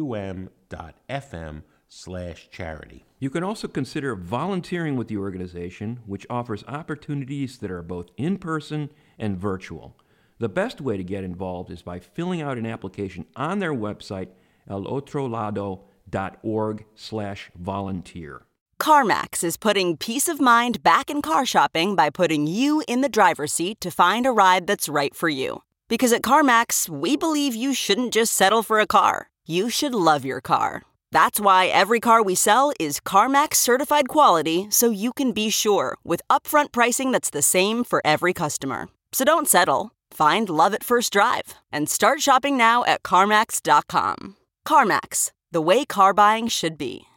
gum.fm/charity. You can also consider volunteering with the organization, which offers opportunities that are both in-person and virtual. The best way to get involved is by filling out an application on their website, alotrolado.org/volunteer. CarMax is putting peace of mind back in car shopping by putting you in the driver's seat to find a ride that's right for you. Because at CarMax, we believe you shouldn't just settle for a car. You should love your car. That's why every car we sell is CarMax certified quality, so you can be sure with upfront pricing that's the same for every customer. So don't settle. Find love at first drive and start shopping now at CarMax.com. CarMax, the way car buying should be.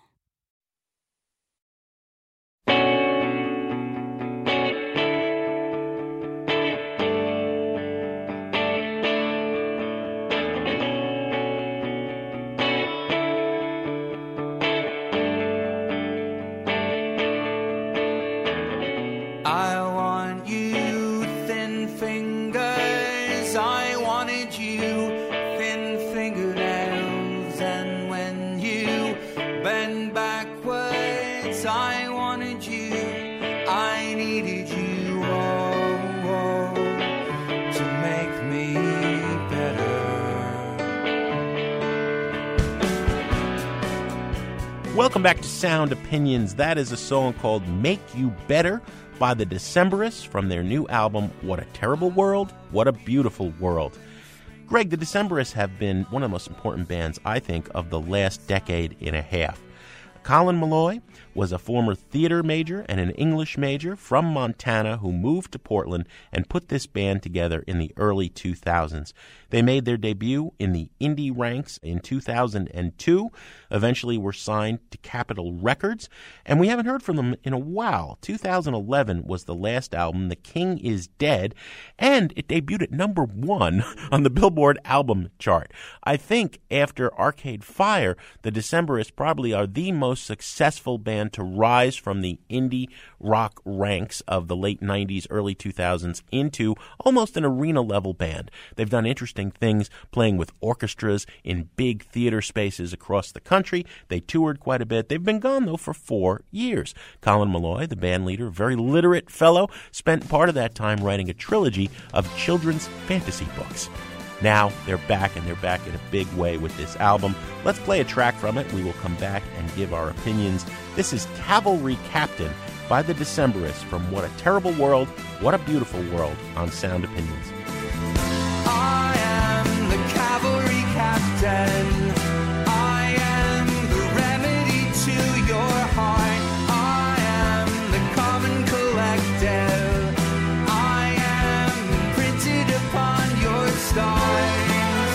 I want you, thin fingers. I wanted you, thin fingernails. And when you bend backwards, I wanted you, I needed you, oh, to make me better. Welcome back to Sound Opinions. That is a song called Make You Better by the Decemberists from their new album, What a Terrible World, What a Beautiful World. Greg, the Decemberists have been one of the most important bands, I think, of the last decade and a half. Colin Meloy was a former theater major and an English major from Montana who moved to Portland and put this band together in the early 2000s. They made their debut in the indie ranks in 2002, eventually were signed to Capitol Records, and we haven't heard from them in a while. 2011 was the last album, The King is Dead, and it debuted at number 1 on the Billboard album chart. I think after Arcade Fire, the Decemberists probably are the most successful band to rise from the indie rock ranks of the late 90s, early 2000s into almost an arena-level band. They've done interesting things playing with orchestras in big theater spaces across the country. They toured quite a bit. They've been gone, though, for 4 years. Colin Meloy, the band leader, very literate fellow, spent part of that time writing a trilogy of children's fantasy books. Now they're back, and they're back in a big way with this album. Let's play a track from it. We will come back and give our opinions. This is Cavalry Captain by the Decemberists from What a Terrible World, What a Beautiful World on Sound Opinions. I am the cavalry captain. I am the remedy to your heart. I am the common collective. I am imprinted upon your stars.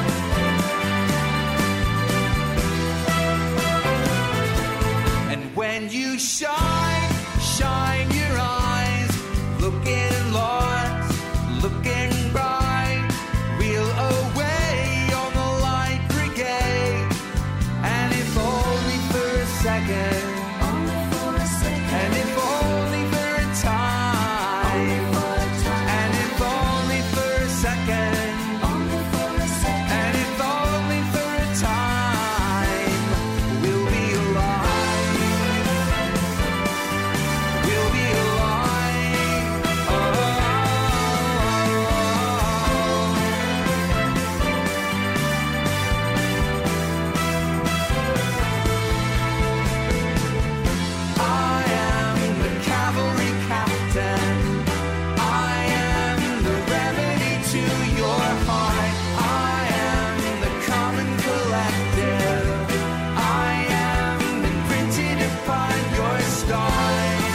And when you shine, shine your eyes, looking lost, looking bright. Wheel away on the light brigade, and if only for a second, and if only for a time, and if only for a second, and if only for a time, we'll be alive, we'll be alive, oh. I am the cavalry captain. I am the remedy to your heart. I am the common collective. I am imprinted upon your stars.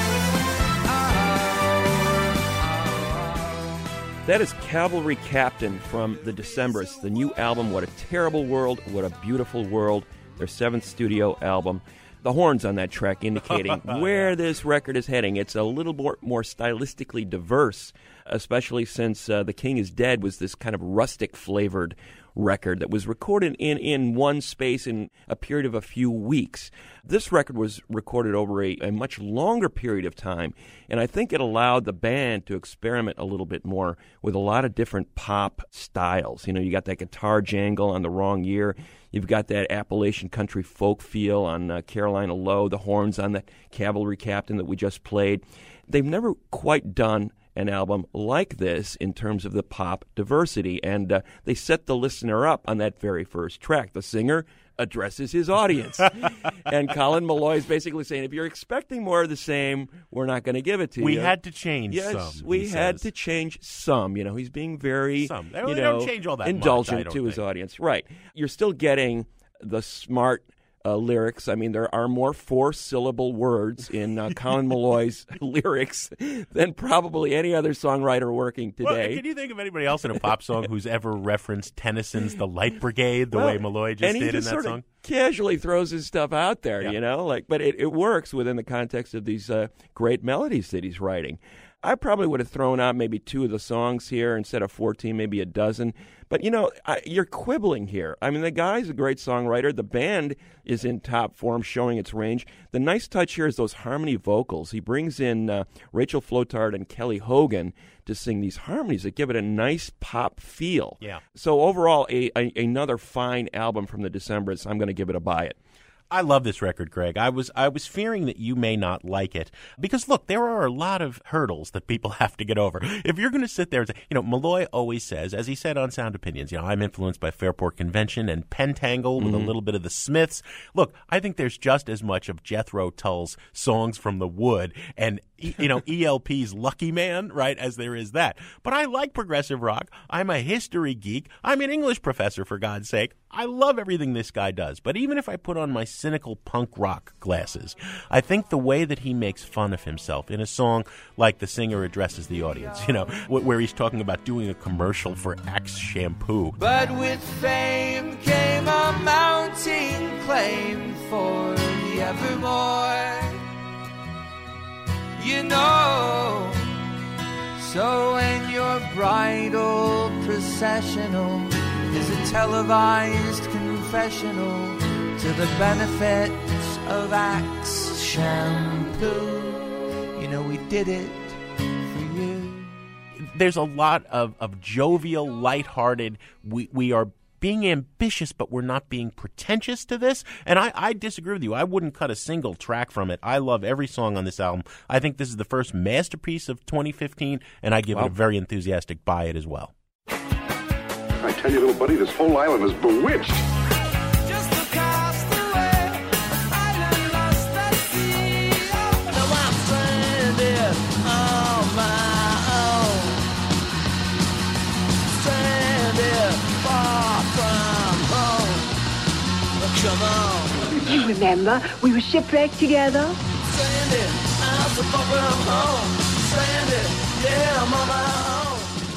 That is Cavalry Captain from the Decemberists, the new album, What a Terrible World, What a Beautiful World, their 7th studio album. The horns on that track indicating where this record is heading. It's a little more stylistically diverse, especially since The King is Dead was this kind of rustic-flavored record that was recorded in one space in a period of a few weeks. This record was recorded over a much longer period of time, and I think it allowed the band to experiment a little bit more with a lot of different pop styles. You know, you got that guitar jangle on The Wrong Year. You've got that Appalachian country folk feel on Carolina Low, the horns on that Cavalry Captain that we just played. They've never quite done an album like this in terms of the pop diversity, and they set the listener up on that very first track. The singer addresses his audience, and Colin Meloy is basically saying, if you're expecting more of the same, we're not going to give it to you. We had to change some. Yes, we had to change some. You know, he's being very, They don't change all that indulgent much, to his audience. Right. You're still getting the smart lyrics. I mean, there are more 4-syllable words in Colin Meloy's lyrics than probably any other songwriter working today. Well, can you think of anybody else in a pop song who's ever referenced Tennyson's The Light Brigade the way Meloy just did in that song? Casually throws his stuff out there, you know, but it works within the context of these great melodies that he's writing. I probably would have thrown out maybe 2 of the songs here instead of 14, maybe a dozen. But, you're quibbling here. I mean, the guy's a great songwriter. The band is in top form, showing its range. The nice touch here is those harmony vocals. He brings in Rachel Flotard and Kelly Hogan to sing these harmonies that give it a nice pop feel. Yeah. So overall, another fine album from the Decemberists. I'm going to give it a buy it. I love this record, Greg. I was fearing that you may not like it because, look, there are a lot of hurdles that people have to get over. If you're going to sit there and say, Malloy always says, as he said on Sound Opinions, I'm influenced by Fairport Convention and Pentangle with a little bit of the Smiths. Look, I think there's just as much of Jethro Tull's Songs from the Wood and ELP's Lucky Man, right, as there is that. But I like progressive rock. I'm a history geek. I'm an English professor, for God's sake. I love everything this guy does. But even if I put on my cynical punk rock glasses, I think the way that he makes fun of himself in a song like The Singer Addresses the Audience, where he's talking about doing a commercial for Axe shampoo. But with fame came a mounting claim for the evermore. So when your bridal processional is a televised confessional to the benefits of Axe shampoo, we did it for you. There's a lot of jovial, lighthearted, we are being ambitious, but we're not being pretentious to this. And I disagree with you. I wouldn't cut a single track from it. I love every song on this album. I think this is the first masterpiece of 2015, and I give it a very enthusiastic buy it as well. I tell you, little buddy, this whole island is bewitched. Come on. You remember, we were shipwrecked together. Stranded, I'm so far from home. Stranded, yeah, I'm on my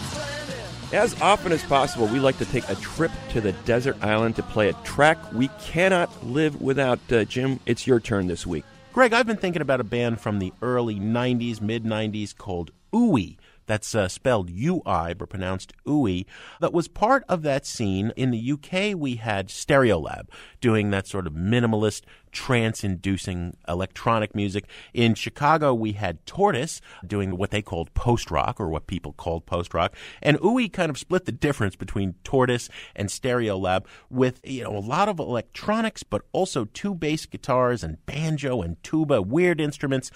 own. As often as possible, we like to take a trip to the desert island to play a track we cannot live without. Jim, it's your turn this week. Greg, I've been thinking about a band from the early 90s, mid-90s called Ooey. That's spelled U-I, but pronounced Ooey. That was part of that scene. In the UK, we had Stereolab doing that sort of minimalist, trance-inducing electronic music. In Chicago, we had Tortoise doing what they called post-rock, or what people called post-rock. And Ooey kind of split the difference between Tortoise and Stereolab with, a lot of electronics, but also 2 bass guitars and banjo and tuba, weird instruments,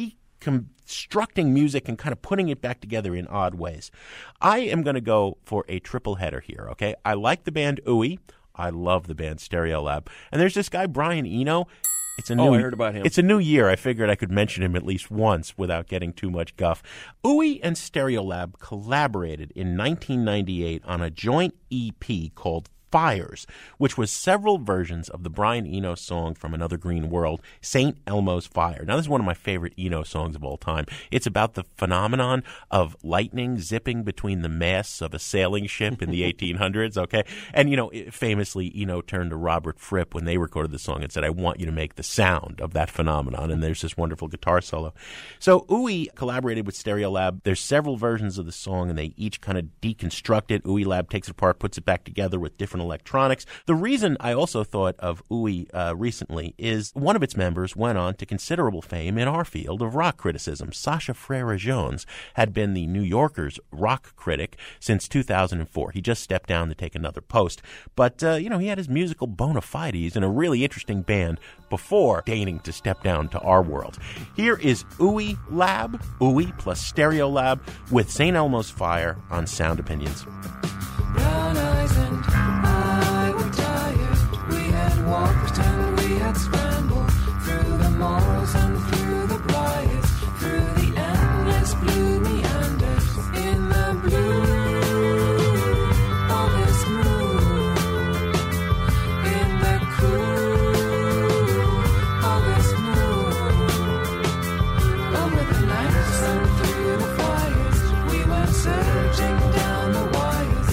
constructing music and kind of putting it back together in odd ways. I am going to go for a triple header here, okay? I like the band Ooey. I love the band Stereolab. And there's this guy, Brian Eno. I heard about him. It's a new year. I figured I could mention him at least once without getting too much guff. Ooey and Stereolab collaborated in 1998 on a joint EP called Fires, which was several versions of the Brian Eno song from Another Green World, St. Elmo's Fire. Now, this is one of my favorite Eno songs of all time. It's about the phenomenon of lightning zipping between the masts of a sailing ship in the 1800s, okay? And, famously, Eno turned to Robert Fripp when they recorded the song and said, I want you to make the sound of that phenomenon, and there's this wonderful guitar solo. So Ooey collaborated with Stereolab. There's several versions of the song, and they each kind of deconstruct it. Ooey Lab takes it apart, puts it back together with different electronics. The reason I also thought of Ooey recently is one of its members went on to considerable fame in our field of rock criticism. Sacha Frere-Jones had been the New Yorker's rock critic since 2004. He just stepped down to take another post. But, he had his musical bona fides in a really interesting band before deigning to step down to our world. Here is Ooey Lab, Ooey plus Stereolab with St. Elmo's Fire on Sound Opinions. Brown eyes and I were tired. We had walked and we had scrambled through the malls and through the briars, through the endless blue meanders in the blue of this moon, in the cool of this moon. Over the nights and through the fires, we went searching down the wires.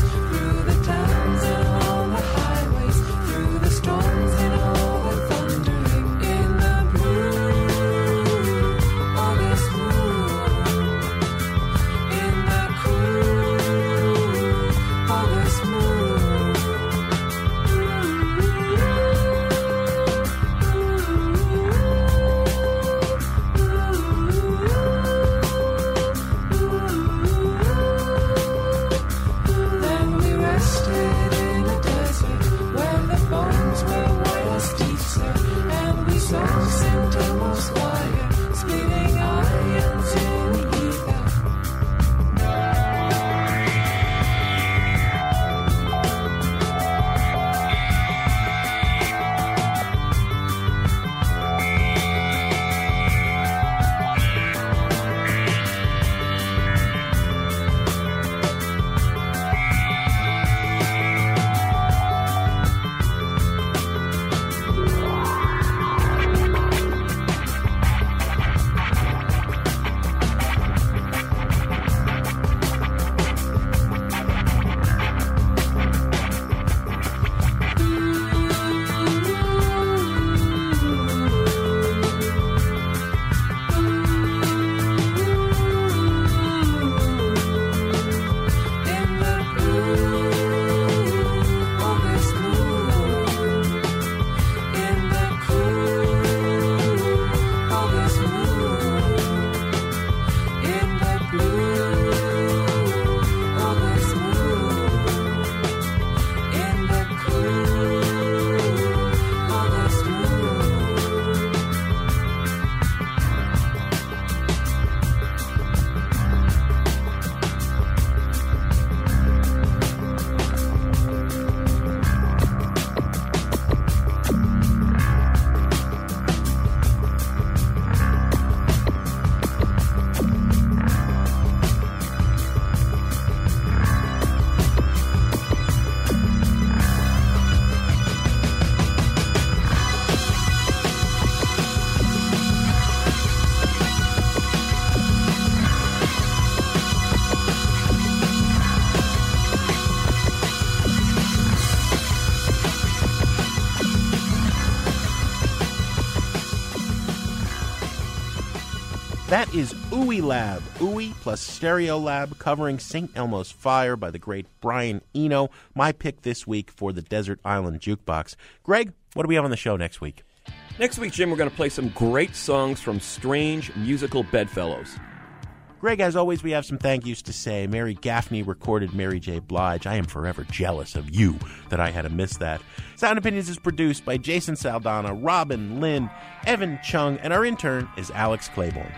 That is Ooey Lab, Ooey plus Stereo Lab, covering St. Elmo's Fire by the great Brian Eno. My pick this week for the Desert Island Jukebox. Greg, what do we have on the show next week? Next week, Jim, we're going to play some great songs from Strange Musical Bedfellows. Greg, as always, we have some thank yous to say. Mary Gaffney recorded Mary J. Blige. I am forever jealous of you that I had to miss that. Sound Opinions is produced by Jason Saldana, Robin Lynn, Evan Chung, and our intern is Alex Claiborne.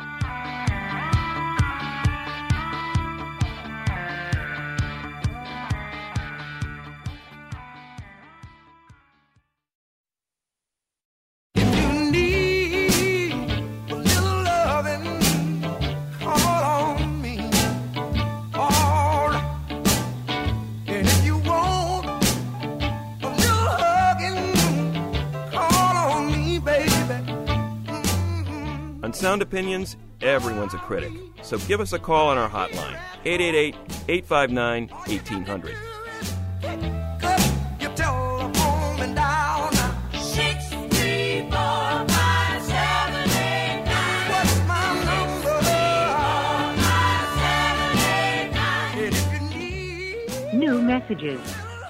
On Sound Opinions, everyone's a critic. So give us a call on our hotline, 888-859-1800. New messages.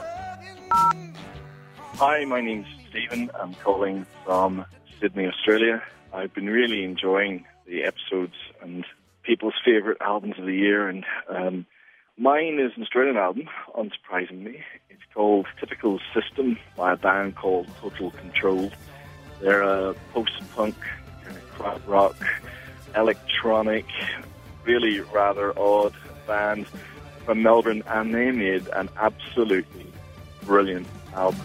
Hi, my name's Stephen. I'm calling from Sydney, Australia. I've been really enjoying the episodes and people's favourite albums of the year, and mine is an Australian album, unsurprisingly. It's called Typical System by a band called Total Control. They're a post-punk, kind of crowd rock, electronic, really rather odd band from Melbourne, and they made an absolutely brilliant album.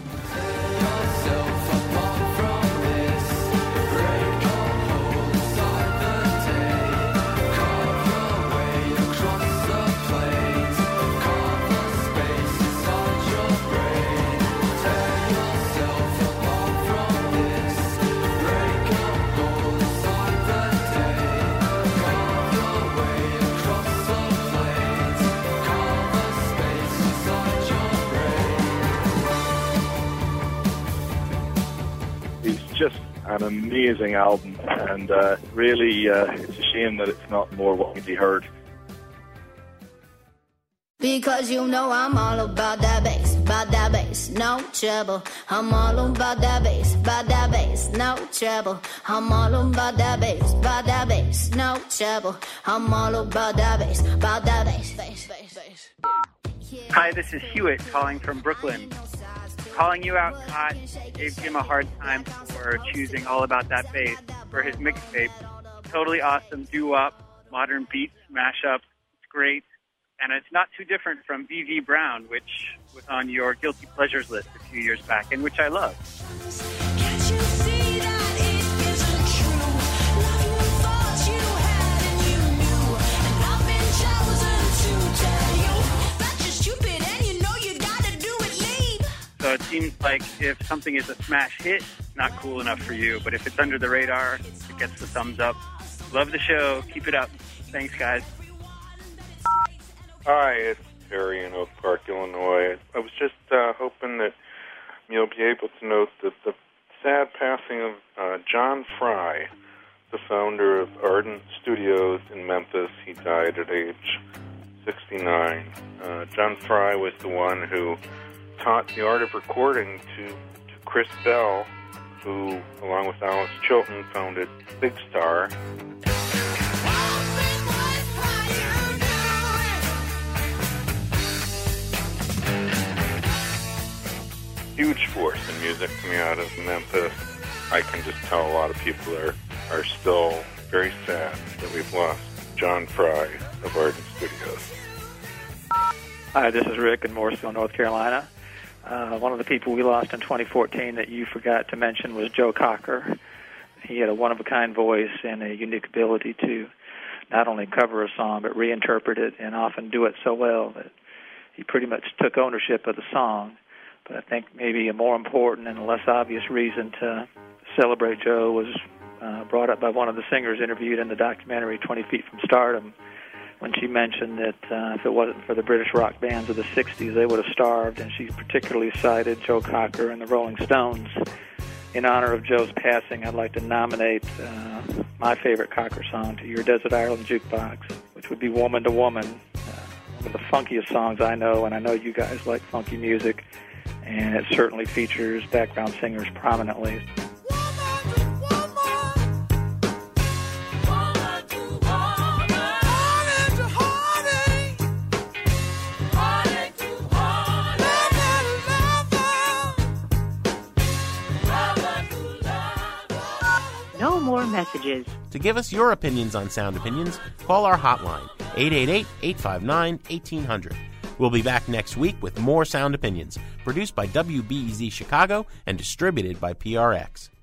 Just an amazing album, and really it's a shame that it's not more widely heard. Because you know I'm all about that bass, no trouble. I'm all about that bass, no trouble. I'm all about that bass, no trouble. I'm all about that bass, bass. Hi, this is Hewitt calling from Brooklyn. Calling you out, Todd gave Jim a hard time for choosing All About That Bass for his mixtape. Totally awesome doo-wop, modern beats, mashup. It's great. And it's not too different from V.V. Brown, which was on your Guilty Pleasures list a few years back, and which I love. So it seems like if something is a smash hit, not cool enough for you. But if it's under the radar, it gets the thumbs up. Love the show. Keep it up. Thanks, guys. Hi, it's Terry in Oak Park, Illinois. I was just hoping that you'll be able to note that the sad passing of John Fry, the founder of Ardent Studios in Memphis. He died at age 69. John Fry was the one who taught the art of recording to Chris Bell, who, along with Alice Chilton, founded Big Star. Huge force in music coming out of Memphis. I can just tell a lot of people are still very sad that we've lost John Fry of Ardent Studios. Hi, this is Rick in Morrisville, North Carolina. One of the people we lost in 2014 that you forgot to mention was Joe Cocker. He had a one-of-a-kind voice and a unique ability to not only cover a song but reinterpret it, and often do it so well that he pretty much took ownership of the song. But I think maybe a more important and a less obvious reason to celebrate Joe was brought up by one of the singers interviewed in the documentary 20 Feet from Stardom, when she mentioned that if it wasn't for the British rock bands of the 60s, they would have starved, and she particularly cited Joe Cocker and the Rolling Stones. In honor of Joe's passing, I'd like to nominate my favorite Cocker song to your Desert Island Jukebox, which would be Woman to Woman, one of the funkiest songs I know, and I know you guys like funky music, and it certainly features background singers prominently. No more messages. To give us your opinions on Sound Opinions, call our hotline, 888-859-1800. We'll be back next week with more Sound Opinions, produced by WBEZ Chicago and distributed by PRX.